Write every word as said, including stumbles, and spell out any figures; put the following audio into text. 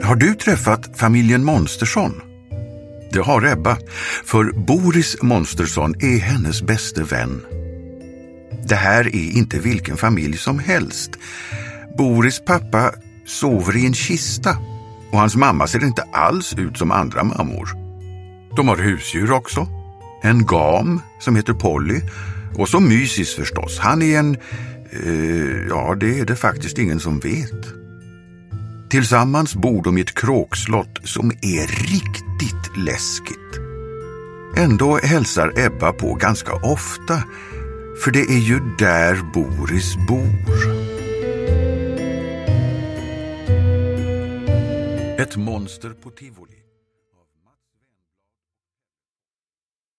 Har du träffat familjen Monstersson? Det har Ebba, för Boris Monstersson är hennes bäste vän. Det här är inte vilken familj som helst. Boris pappa sover i en kista och hans mamma ser inte alls ut som andra mammor. De har husdjur också. En gam som heter Polly och så Mysis förstås. Han är en... Eh, ja, det är det faktiskt ingen som vet. Tillsammans bor de i ett kråkslott som är riktigt läskigt. Ändå hälsar Ebba på ganska ofta, för det är ju där Boris bor. Ett monster på Tivoli.